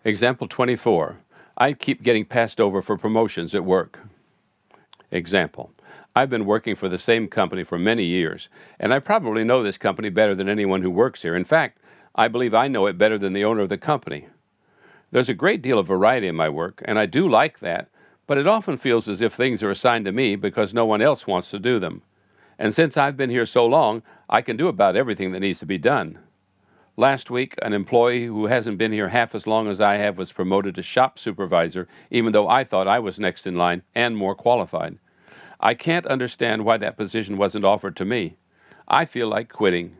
Example 24. I keep getting passed over for promotions at work. Example. I've been working for the same company for many years, and I probably know this company better than anyone who works here. In fact, I believe I know it better than the owner of the company. There's a great deal of variety in my work, and I do like that, but it often feels as if things are assigned to me because no one else wants to do them. And since I've been here so long, I can do about everything that needs to be done. Last week, an employee who hasn't been here half as long as I have was promoted to shop supervisor, even though I thought I was next in line and more qualified. I can't understand why that position wasn't offered to me. I feel like quitting.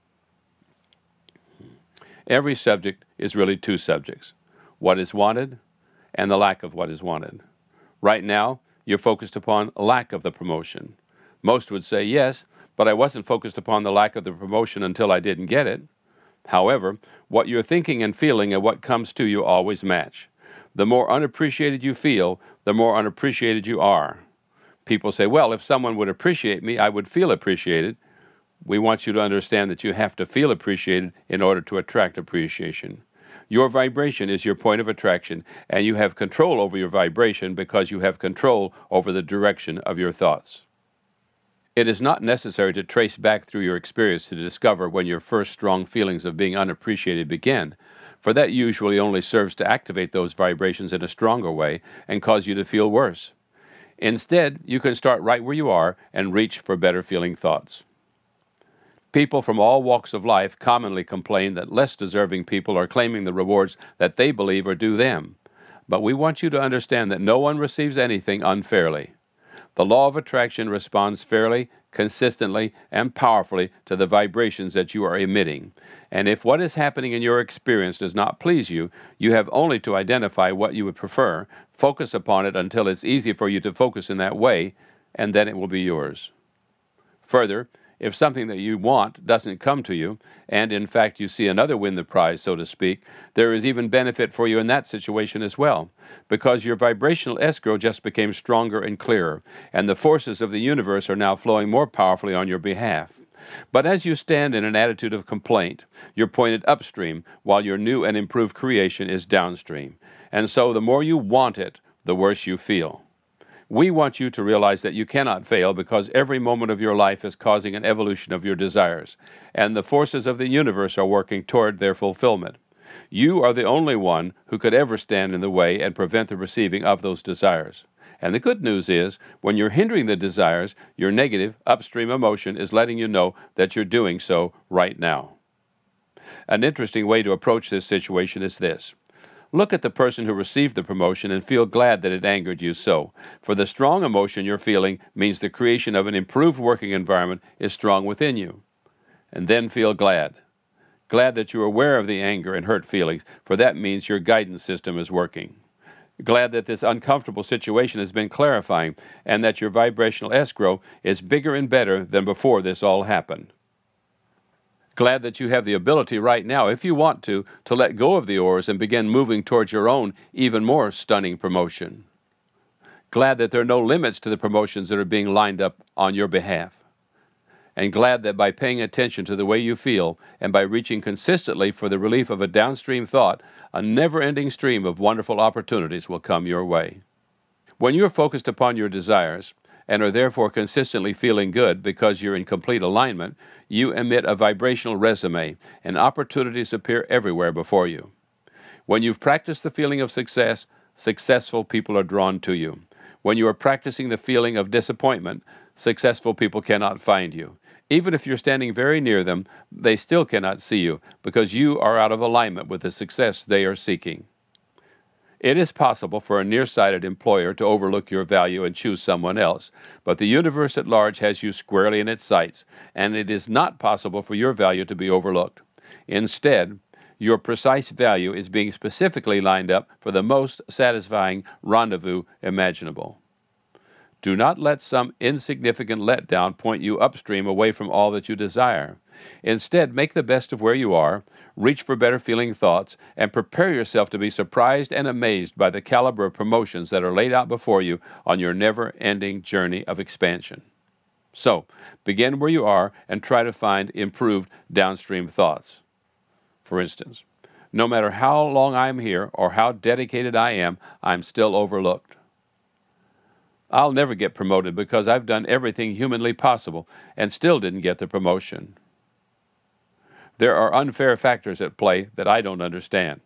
Every subject is really two subjects: what is wanted and the lack of what is wanted. Right now, you're focused upon lack of the promotion. Most would say, yes, but I wasn't focused upon the lack of the promotion until I didn't get it. However, what you're thinking and feeling and what comes to you always match. The more unappreciated you feel, the more unappreciated you are. People say, well, if someone would appreciate me, I would feel appreciated. We want you to understand that you have to feel appreciated in order to attract appreciation. Your vibration is your point of attraction, and you have control over your vibration because you have control over the direction of your thoughts. It is not necessary to trace back through your experience to discover when your first strong feelings of being unappreciated began, for that usually only serves to activate those vibrations in a stronger way and cause you to feel worse. Instead, you can start right where you are and reach for better feeling thoughts. People from all walks of life commonly complain that less deserving people are claiming the rewards that they believe are due them. But we want you to understand that no one receives anything unfairly. The law of attraction responds fairly, consistently, and powerfully to the vibrations that you are emitting. And if what is happening in your experience does not please you, you have only to identify what you would prefer, focus upon it until it's easy for you to focus in that way, and then it will be yours. Further, if something that you want doesn't come to you, and in fact you see another win the prize, so to speak, there is even benefit for you in that situation as well, because your vibrational escrow just became stronger and clearer, and the forces of the universe are now flowing more powerfully on your behalf. But as you stand in an attitude of complaint, you're pointed upstream, while your new and improved creation is downstream. And so the more you want it, the worse you feel. We want you to realize that you cannot fail because every moment of your life is causing an evolution of your desires, and the forces of the universe are working toward their fulfillment. You are the only one who could ever stand in the way and prevent the receiving of those desires. And the good news is, when you're hindering the desires, your negative, upstream emotion is letting you know that you're doing so right now. An interesting way to approach this situation is this. Look at the person who received the promotion and feel glad that it angered you so, for the strong emotion you're feeling means the creation of an improved working environment is strong within you. And then feel glad. Glad that you're aware of the anger and hurt feelings, for that means your guidance system is working. Glad that this uncomfortable situation has been clarifying and that your vibrational escrow is bigger and better than before this all happened. Glad that you have the ability right now, if you want to let go of the oars and begin moving towards your own, even more stunning promotion. Glad that there are no limits to the promotions that are being lined up on your behalf. And glad that by paying attention to the way you feel and by reaching consistently for the relief of a downstream thought, a never-ending stream of wonderful opportunities will come your way. When you are focused upon your desires, and are therefore consistently feeling good because you're in complete alignment, you emit a vibrational resume, and opportunities appear everywhere before you. When you've practiced the feeling of success, successful people are drawn to you. When you are practicing the feeling of disappointment, successful people cannot find you. Even if you're standing very near them, they still cannot see you because you are out of alignment with the success they are seeking. It is possible for a nearsighted employer to overlook your value and choose someone else, but the universe at large has you squarely in its sights, and it is not possible for your value to be overlooked. Instead, your precise value is being specifically lined up for the most satisfying rendezvous imaginable. Do not let some insignificant letdown point you upstream away from all that you desire. Instead, make the best of where you are, reach for better feeling thoughts, and prepare yourself to be surprised and amazed by the caliber of promotions that are laid out before you on your never-ending journey of expansion. So, begin where you are and try to find improved downstream thoughts. For instance, No matter how long I'm here or how dedicated I am, I'm still overlooked. I'll never get promoted because I've done everything humanly possible and still didn't get the promotion. There are unfair factors at play that I don't understand.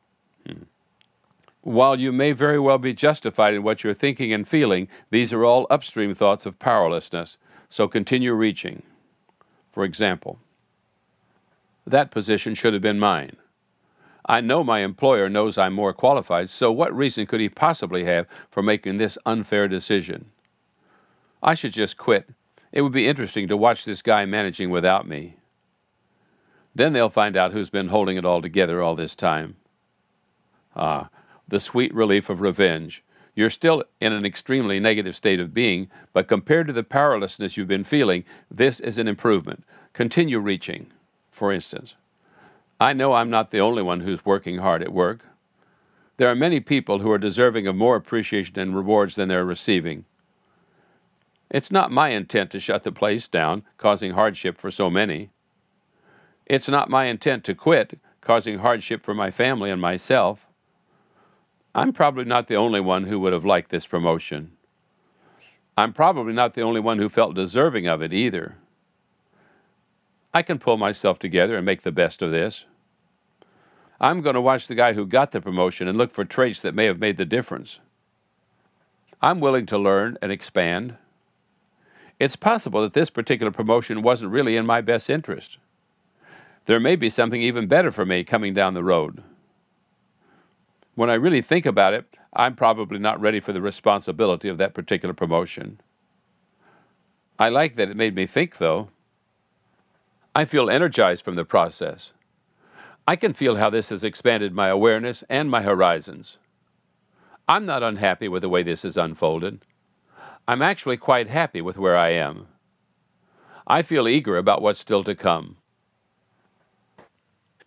While you may very well be justified in what you're thinking and feeling, these are all upstream thoughts of powerlessness, so continue reaching. For example, that position should have been mine. I know my employer knows I'm more qualified, so what reason could he possibly have for making this unfair decision? I should just quit. It would be interesting to watch this guy managing without me. Then they'll find out who's been holding it all together all this time. The sweet relief of revenge. You're still in an extremely negative state of being, but compared to the powerlessness you've been feeling, this is an improvement. Continue reaching. For instance, I know I'm not the only one who's working hard at work. There are many people who are deserving of more appreciation and rewards than they're receiving. It's not my intent to shut the place down, causing hardship for so many. It's not my intent to quit, causing hardship for my family and myself. I'm probably not the only one who would have liked this promotion. I'm probably not the only one who felt deserving of it either. I can pull myself together and make the best of this. I'm going to watch the guy who got the promotion and look for traits that may have made the difference. I'm willing to learn and expand. It's possible that this particular promotion wasn't really in my best interest. There may be something even better for me coming down the road. When I really think about it, I'm probably not ready for the responsibility of that particular promotion. I like that it made me think, though. I feel energized from the process. I can feel how this has expanded my awareness and my horizons. I'm not unhappy with the way this has unfolded. I'm actually quite happy with where I am. I feel eager about what's still to come.